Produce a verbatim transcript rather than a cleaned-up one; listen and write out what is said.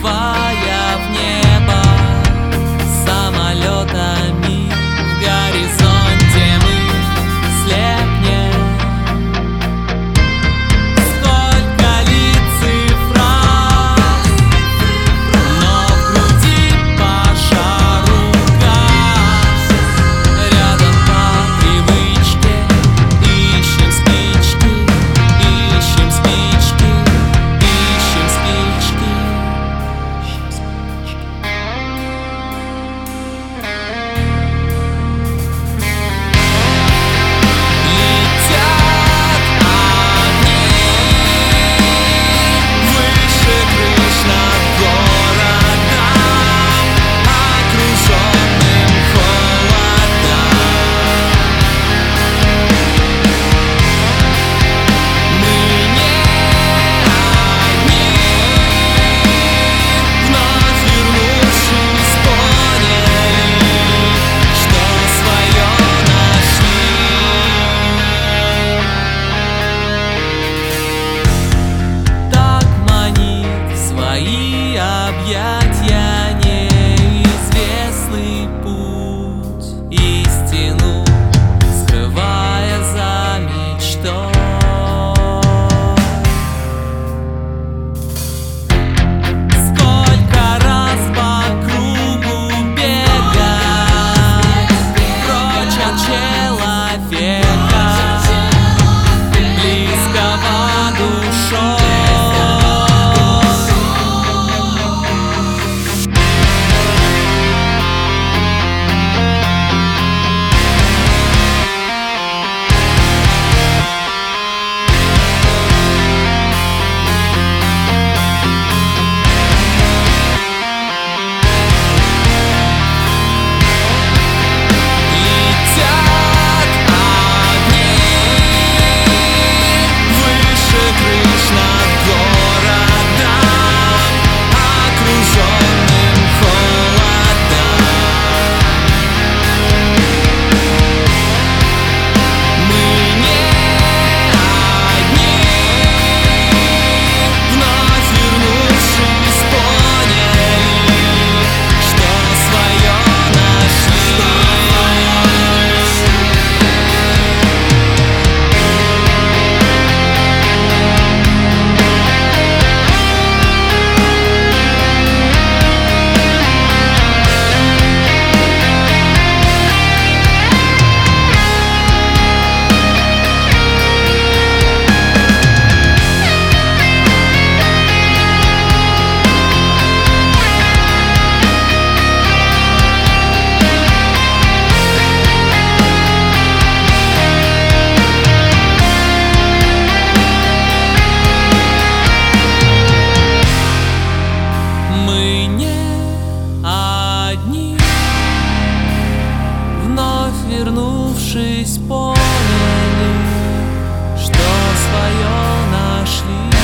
взмывая в небо самолетами, в горизонте мы слепнем. Сколько лиц и фраз, но в груди пожару газ. Рядом по привычке ищем спички, ищем спички, ищем спички. Летят огни выше крыш над городом, окруженным холодом. Мы не одни, вновь вернувшись, поняли, что свое нашли. Так манит свои объятья неизвестный путь, истину скрывая за мечтой. Сколько раз по кругу бегать прочь от человека, близкого душой. Летят огни выше крыш над городом, окруженным холодом. Мы не одни, вновь вернувшись, поняли, что свое нашли. Мы не одни, вновь вернувшись, поняли, что свое нашли.